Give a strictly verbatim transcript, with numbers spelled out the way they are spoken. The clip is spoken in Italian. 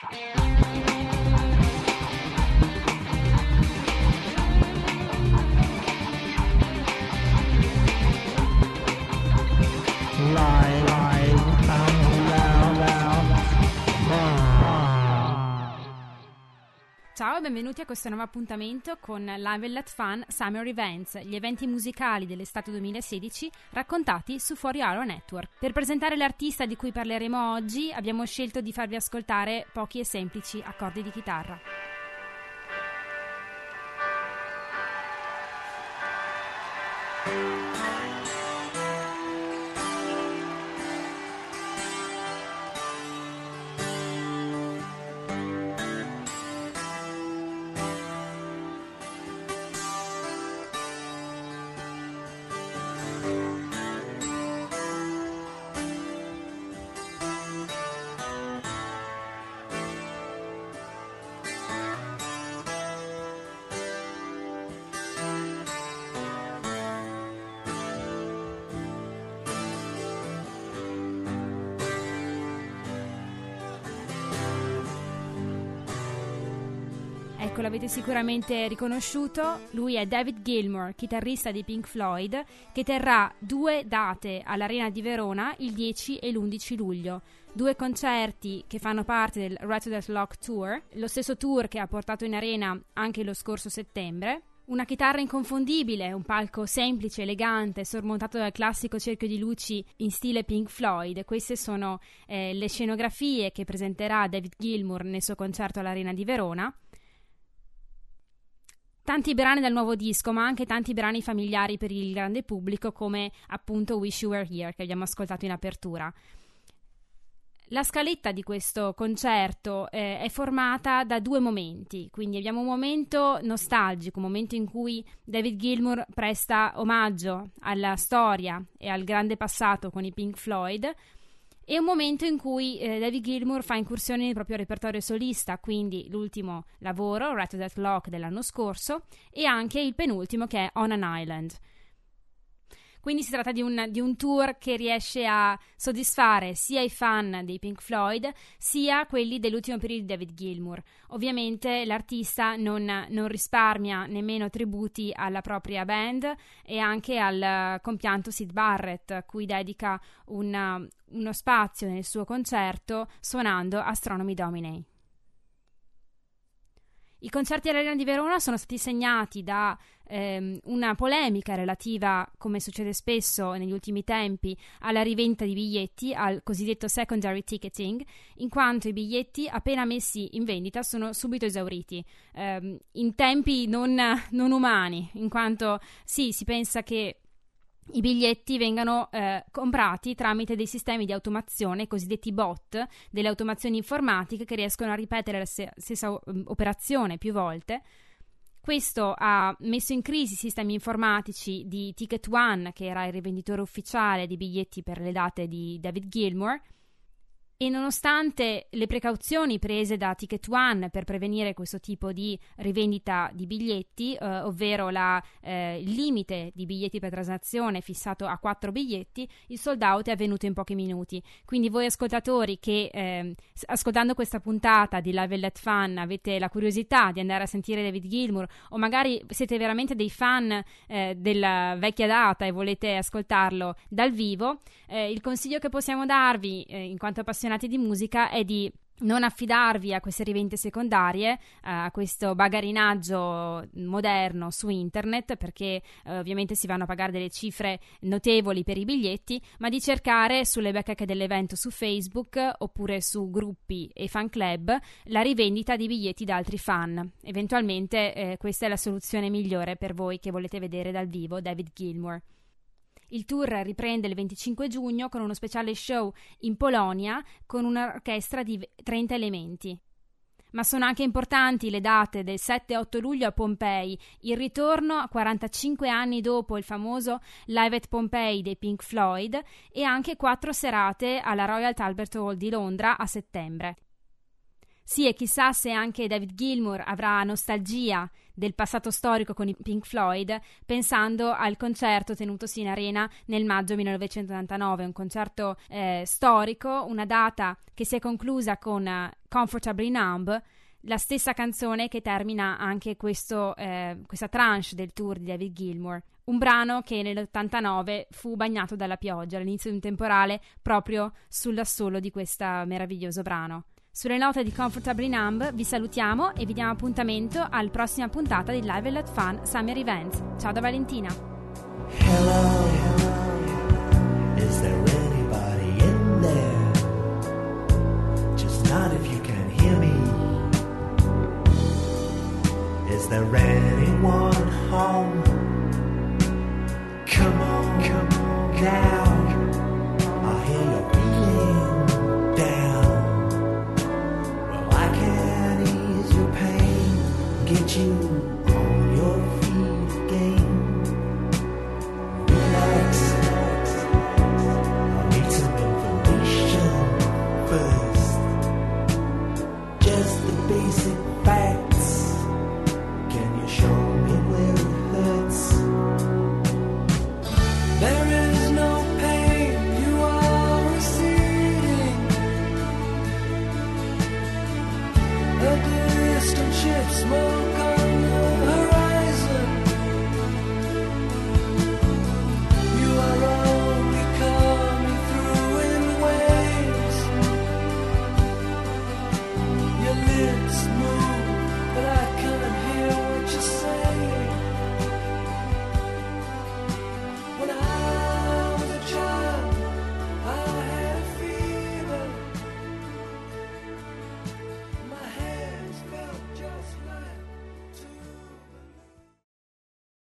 Ciao e benvenuti a questo nuovo appuntamento con Live and Let Fun Summer Events, gli eventi musicali dell'estate duemilasedici raccontati su Fuori Aro Network. Per presentare l'artista di cui parleremo oggi abbiamo scelto di farvi ascoltare pochi e semplici accordi di chitarra. Ecco, l'avete sicuramente riconosciuto, lui è David Gilmour, chitarrista di Pink Floyd, che terrà due date all'Arena di Verona il dieci e l'undici luglio. Due concerti che fanno parte del Rattle That Lock Tour, lo stesso tour che ha portato in arena anche lo scorso settembre. Una chitarra inconfondibile, un palco semplice, elegante, sormontato dal classico cerchio di luci in stile Pink Floyd. Queste sono eh, le scenografie che presenterà David Gilmour nel suo concerto all'Arena di Verona. Tanti brani dal nuovo disco, ma anche tanti brani familiari per il grande pubblico, come appunto Wish You Were Here, che abbiamo ascoltato in apertura. La scaletta di questo concerto eh, è formata da due momenti, quindi abbiamo un momento nostalgico, un momento in cui David Gilmour presta omaggio alla storia e al grande passato con i Pink Floyd, e un momento in cui eh, David Gilmour fa incursione nel proprio repertorio solista, quindi l'ultimo lavoro, Rattle That Lock, dell'anno scorso, e anche il penultimo, che è On an Island. Quindi si tratta di un, di un tour che riesce a soddisfare sia i fan dei Pink Floyd sia quelli dell'ultimo periodo di David Gilmour. Ovviamente l'artista non, non risparmia nemmeno tributi alla propria band e anche al compianto Syd Barrett, a cui dedica una, uno spazio nel suo concerto suonando Astronomy Domine. I concerti all'Arena di Verona sono stati segnati da ehm, una polemica relativa, come succede spesso negli ultimi tempi, alla rivendita di biglietti, al cosiddetto secondary ticketing, in quanto i biglietti appena messi in vendita sono subito esauriti, ehm, in tempi non, non umani, in quanto sì, si pensa che i biglietti vengano eh, comprati tramite dei sistemi di automazione, cosiddetti bot, delle automazioni informatiche che riescono a ripetere la se- stessa um, operazione più volte. Questo ha messo in crisi i sistemi informatici di Ticket One, che era il rivenditore ufficiale di biglietti per le date di David Gilmour. E nonostante le precauzioni prese da Ticket One per prevenire questo tipo di rivendita di biglietti, eh, ovvero la, eh, il limite di biglietti per transazione fissato a quattro biglietti, il sold out è avvenuto in pochi minuti. Quindi voi ascoltatori che eh, ascoltando questa puntata di Live and Let Fun avete la curiosità di andare a sentire David Gilmour, o magari siete veramente dei fan eh, della vecchia data e volete ascoltarlo dal vivo, eh, il consiglio che possiamo darvi eh, in quanto appassionati di musica è di non affidarvi a queste rivendite secondarie, a questo bagarinaggio moderno su internet, perché eh, ovviamente si vanno a pagare delle cifre notevoli per i biglietti, ma di cercare sulle bacheche dell'evento su Facebook oppure su gruppi e fan club la rivendita di biglietti da altri fan. Eventualmente eh, questa è la soluzione migliore per voi che volete vedere dal vivo David Gilmour. Il tour riprende il venticinque giugno con uno speciale show in Polonia con un'orchestra di trenta elementi. Ma sono anche importanti le date del sette e otto luglio a Pompei, il ritorno quarantacinque anni dopo il famoso Live at Pompeii dei Pink Floyd, e anche quattro serate alla Royal Albert Hall di Londra a settembre. Sì, e chissà se anche David Gilmour avrà nostalgia del passato storico con i Pink Floyd, pensando al concerto tenutosi in arena nel maggio millenovecentottantanove, un concerto eh, storico, una data che si è conclusa con uh, Comfortably Numb, la stessa canzone che termina anche questo, eh, questa tranche del tour di David Gilmour. Un brano che nell'ottantanove fu bagnato dalla pioggia all'inizio di un temporale proprio sull'assolo di questo meraviglioso brano. Sulle note di Comfortably Numb vi salutiamo e vi diamo appuntamento alla prossima puntata di Live and Let Fun Summer Events. Ciao da Valentina. Hello, hello. Is there anybody in there? Just not if you can hear me. Is there anyone home? Come on, come on now. I hear you're feeling down. Well, I can ease your pain, get you